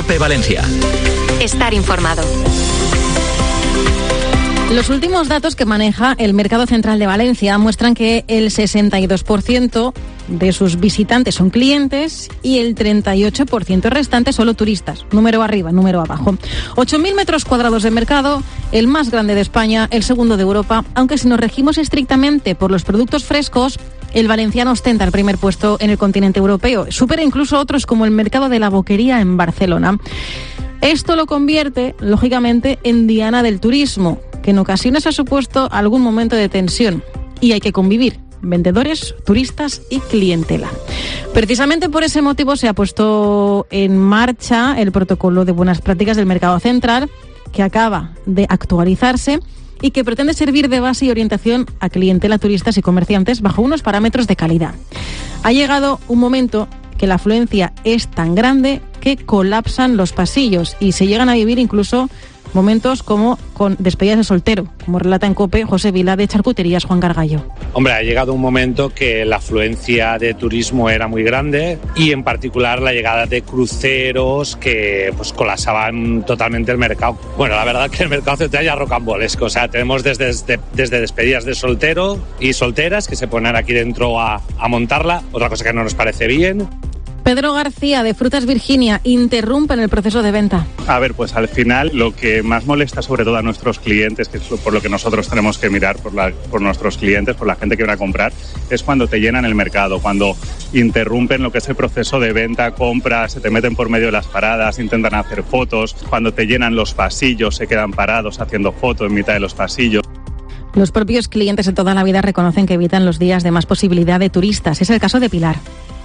COPE Valencia. Estar informado. Los últimos datos que maneja el Mercado Central de Valencia muestran que el 62% de sus visitantes son clientes y el 38% restante solo turistas. Número arriba, número abajo. 8.000 metros cuadrados de mercado, el más grande de España, el segundo de Europa, aunque si nos regimos estrictamente por los productos frescos, el valenciano ostenta el primer puesto en el continente europeo. Supera incluso otros como el mercado de la Boquería en Barcelona. Esto lo convierte, lógicamente, en diana del turismo, que en ocasiones ha supuesto algún momento de tensión. Y hay que convivir, vendedores, turistas y clientela. Precisamente por ese motivo se ha puesto en marcha el protocolo de buenas prácticas del Mercado Central, que acaba de actualizarse y que pretende servir de base y orientación a clientela, turistas y comerciantes bajo unos parámetros de calidad. Ha llegado un momento que la afluencia es tan grande que colapsan los pasillos y se llegan a vivir incluso momentos como con despedidas de soltero, como relata en COPE José Vila de Charcuterías Juan Gargallo. Hombre, ha llegado un momento que la afluencia de turismo era muy grande y en particular la llegada de cruceros que pues colapsaban totalmente el mercado. Bueno, la verdad que el mercado central ya rocambolesco, o sea, tenemos desde despedidas de soltero y solteras que se ponen aquí dentro a montarla, otra cosa que no nos parece bien. Pedro García, de Frutas Virginia, interrumpen el proceso de venta. A ver, pues al final lo que más molesta sobre todo a nuestros clientes, que es por lo que nosotros tenemos que mirar por nuestros clientes, por la gente que viene a comprar, es cuando te llenan el mercado, cuando interrumpen lo que es el proceso de venta, compra, se te meten por medio de las paradas, intentan hacer fotos, cuando te llenan los pasillos, se quedan parados haciendo fotos en mitad de los pasillos. Los propios clientes de toda la vida reconocen que evitan los días de más posibilidad de turistas. Es el caso de Pilar.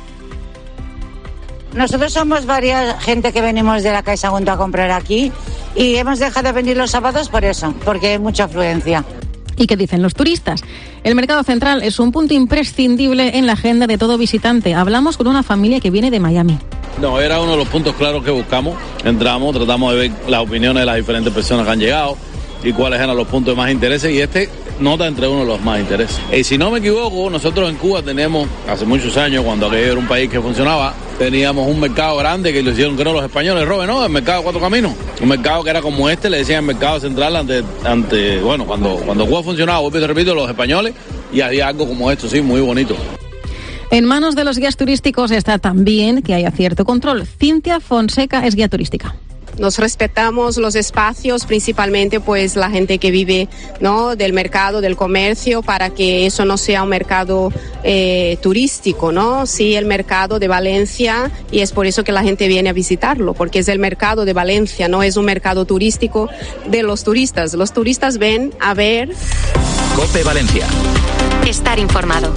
Nosotros somos varias gente que venimos de la Caixa Sagunto a comprar aquí y hemos dejado de venir los sábados por eso, porque hay mucha afluencia. ¿Y qué dicen los turistas? El Mercado Central es un punto imprescindible en la agenda de todo visitante. Hablamos con una familia que viene de Miami. No, era uno de los puntos claros que buscamos. Entramos, tratamos de ver las opiniones de las diferentes personas que han llegado y cuáles eran los puntos de más interés, y este nota entre uno de los más intereses. Y si no me equivoco, nosotros en Cuba tenemos, hace muchos años, cuando aquello era un país que funcionaba, teníamos un mercado grande que lo hicieron, creo, los españoles, Robert, ¿no? El mercado de Cuatro Caminos. Un mercado que era como este, le decían el mercado central bueno, cuando Cuba funcionaba, vuelvo y te repito, los españoles, y había algo como esto, sí, muy bonito. En manos de los guías turísticos está también que haya cierto control. Cintia Fonseca es guía turística. Nos respetamos los espacios, principalmente pues la gente que vive, ¿no?, del mercado, del comercio, para que eso no sea un mercado turístico, ¿no? Sí, el mercado de Valencia, y es por eso que la gente viene a visitarlo, porque es el mercado de Valencia, no es un mercado turístico de los turistas. Los turistas ven a ver. COPE Valencia. Estar informado.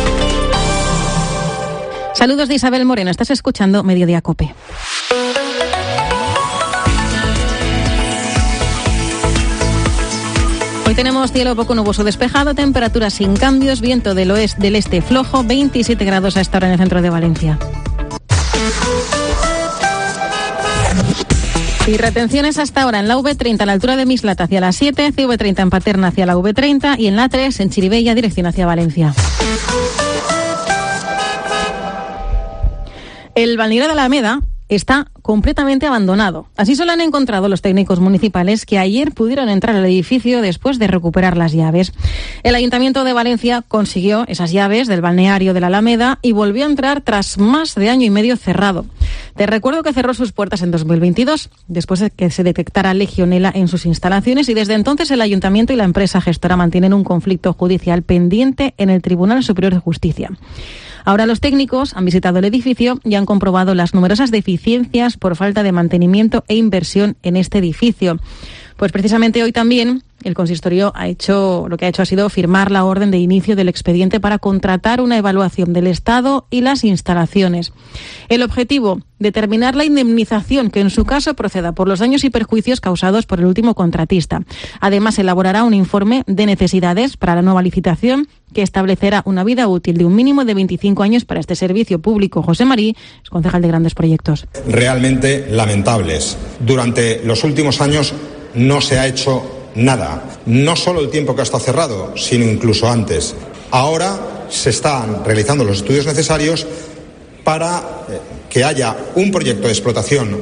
Saludos de Isabel Moreno, estás escuchando Mediodía COPE. Hoy tenemos cielo poco nuboso despejado, temperaturas sin cambios, viento del este flojo, 27 grados a esta hora en el centro de Valencia. Y retenciones hasta ahora en la V30 a la altura de Mislata hacia la 7, CV30 en Paterna hacia la V30 y en la 3 en Chirivella dirección hacia Valencia. El balneario de la Alameda está completamente abandonado. Así se lo han encontrado los técnicos municipales que ayer pudieron entrar al edificio después de recuperar las llaves. El Ayuntamiento de Valencia consiguió esas llaves del balneario de la Alameda y volvió a entrar tras más de año y medio cerrado. Te recuerdo que cerró sus puertas en 2022, después de que se detectara legionela en sus instalaciones, y desde entonces el Ayuntamiento y la empresa gestora mantienen un conflicto judicial pendiente en el Tribunal Superior de Justicia. Ahora los técnicos han visitado el edificio y han comprobado las numerosas deficiencias por falta de mantenimiento e inversión en este edificio. Pues precisamente hoy también el consistorio ha sido firmar la orden de inicio del expediente para contratar una evaluación del estado y las instalaciones. El objetivo, determinar la indemnización que en su caso proceda por los daños y perjuicios causados por el último contratista. Además, elaborará un informe de necesidades para la nueva licitación que establecerá una vida útil de un mínimo de 25 años para este servicio público. José Marí es concejal de Grandes Proyectos. Realmente lamentables. Durante los últimos años no se ha hecho nada, no solo el tiempo que ha estado cerrado, sino incluso antes. Ahora se están realizando los estudios necesarios para que haya un proyecto de explotación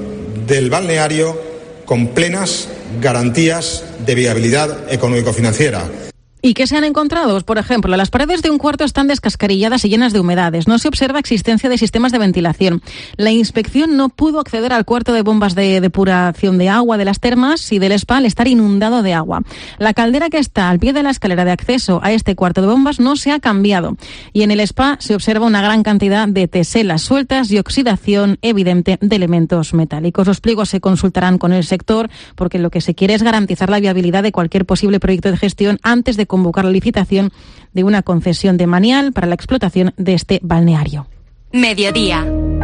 del balneario con plenas garantías de viabilidad económico-financiera. ¿Y qué se han encontrado? Por ejemplo, las paredes de un cuarto están descascarilladas y llenas de humedades. No se observa existencia de sistemas de ventilación. La inspección no pudo acceder al cuarto de bombas de depuración de agua de las termas y del spa al estar inundado de agua. La caldera que está al pie de la escalera de acceso a este cuarto de bombas no se ha cambiado. Y en el spa se observa una gran cantidad de teselas sueltas y oxidación evidente de elementos metálicos. Los pliegos se consultarán con el sector porque lo que se quiere es garantizar la viabilidad de cualquier posible proyecto de gestión antes de convocar la licitación de una concesión de manial para la explotación de este balneario. Mediodía.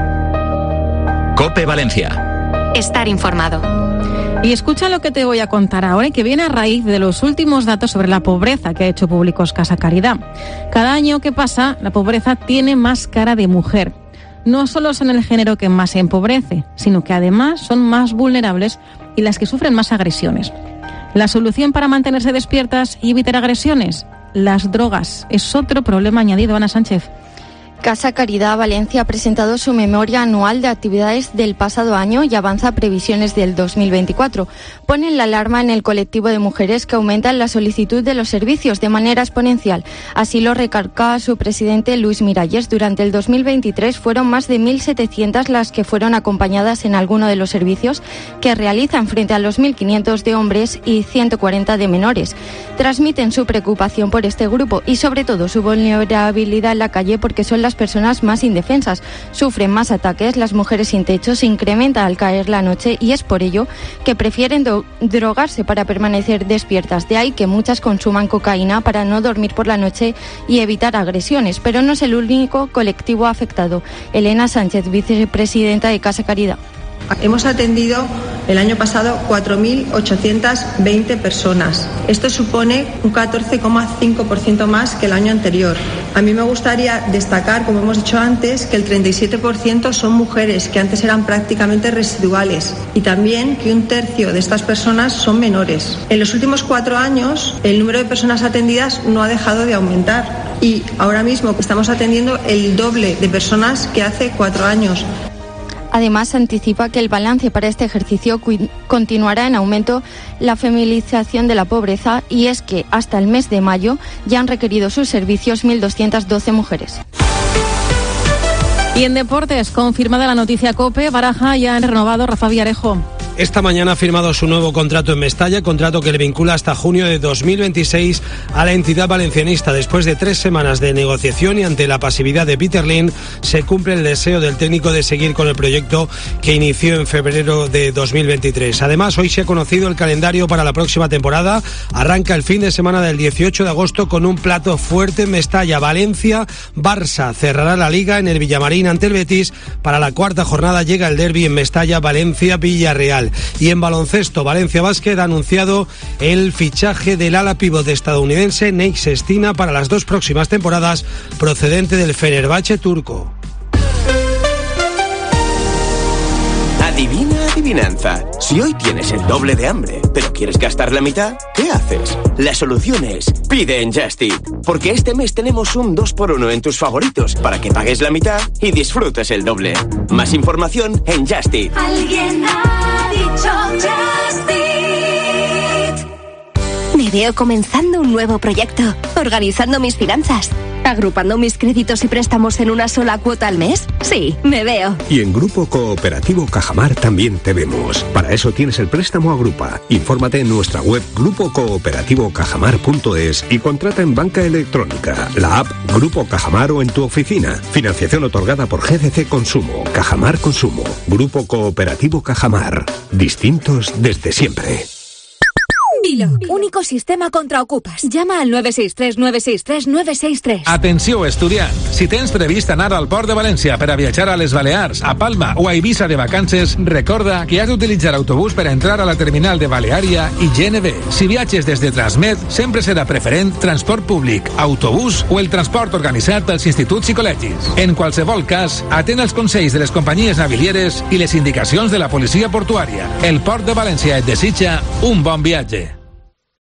COPE Valencia. Estar informado. Y escucha lo que te voy a contar ahora y que viene a raíz de los últimos datos sobre la pobreza que ha hecho públicos Casa Caridad. Cada año que pasa, la pobreza tiene más cara de mujer. No solo son el género que más se empobrece, sino que además son más vulnerables y las que sufren más agresiones. La solución para mantenerse despiertas y evitar agresiones, las drogas. Es otro problema añadido, Ana Sánchez. Casa Caridad Valencia ha presentado su memoria anual de actividades del pasado año y avanza previsiones del 2024. Ponen la alarma en el colectivo de mujeres que aumentan la solicitud de los servicios de manera exponencial. Así lo recalca su presidente Luis Miralles. Durante el 2023 fueron más de 1.700 las que fueron acompañadas en alguno de los servicios que realizan frente a los 1.500 de hombres y 140 de menores. Transmiten su preocupación por este grupo y sobre todo su vulnerabilidad en la calle porque son las personas más indefensas, sufren más ataques, las mujeres sin techo se incrementa al caer la noche y es por ello que prefieren drogarse para permanecer despiertas. De ahí que muchas consuman cocaína para no dormir por la noche y evitar agresiones, pero no es el único colectivo afectado. Elena Sánchez, vicepresidenta de Casa Caridad. Hemos atendido el año pasado 4.820 personas. Esto supone un 14,5% más que el año anterior. A mí me gustaría destacar, como hemos dicho antes, que el 37% son mujeres, que antes eran prácticamente residuales, y también que un tercio de estas personas son menores. En los últimos 4 años, el número de personas atendidas no ha dejado de aumentar y ahora mismo estamos atendiendo el doble de personas que hace 4 años. Además, anticipa que el balance para este ejercicio continuará en aumento la feminización de la pobreza y es que hasta el mes de mayo ya han requerido sus servicios 1.212 mujeres. Y en deportes, confirmada la noticia COPE, Baraja ya han renovado Rafa Villarejo. Esta mañana ha firmado su nuevo contrato en Mestalla, contrato que le vincula hasta junio de 2026 a la entidad valencianista. Después de 3 semanas de negociación y ante la pasividad de Peter Lim, se cumple el deseo del técnico de seguir con el proyecto que inició en febrero de 2023. Además, hoy se ha conocido el calendario para la próxima temporada. Arranca el fin de semana del 18 de agosto con un plato fuerte en Mestalla. Valencia, Barça cerrará la Liga en el Villamarín ante el Betis. Para la 4ª jornada llega el derbi en Mestalla, Valencia, Villarreal. Y en baloncesto, Valencia Basket ha anunciado el fichaje del ala pívot estadounidense Nate Sestina para las 2 próximas temporadas, procedente del Fenerbahce turco. Adivina adivinanza. Si hoy tienes el doble de hambre, pero quieres gastar la mitad, ¿qué haces? La solución es pide en Just Eat, porque este mes tenemos un 2x1 en tus favoritos para que pagues la mitad y disfrutes el doble. Más información en Just Eat. Alguien ha dicho Just Eat. Me veo comenzando un nuevo proyecto, organizando mis finanzas, agrupando mis créditos y préstamos en una sola cuota al mes. Sí, me veo. Y en Grupo Cooperativo Cajamar también te vemos. Para eso tienes el préstamo Agrupa. Infórmate en nuestra web grupocooperativo.cajamar.es y contrata en banca electrónica, la app Grupo Cajamar o en tu oficina. Financiación otorgada por GCC Consumo, Cajamar Consumo. Grupo Cooperativo Cajamar. Distintos desde siempre. Dilo. Único sistema contra ocupes. Llama al 963-963-963. Atenció, estudiant. Si tens previst anar al Port de València per a viatjar a les Balears, a Palma o a Eivissa de vacances, recorda que has d'utilitzar autobús per a entrar a la terminal de Baleària i GNB. Si viatges des de Transmet, sempre serà preferent transport públic, autobús o el transport organitzat pels instituts i col·legis. En qualsevol cas, atén els consells de les companyies navilieres i les indicacions de la policia portuària. El Port de València et desitja un bon viatge.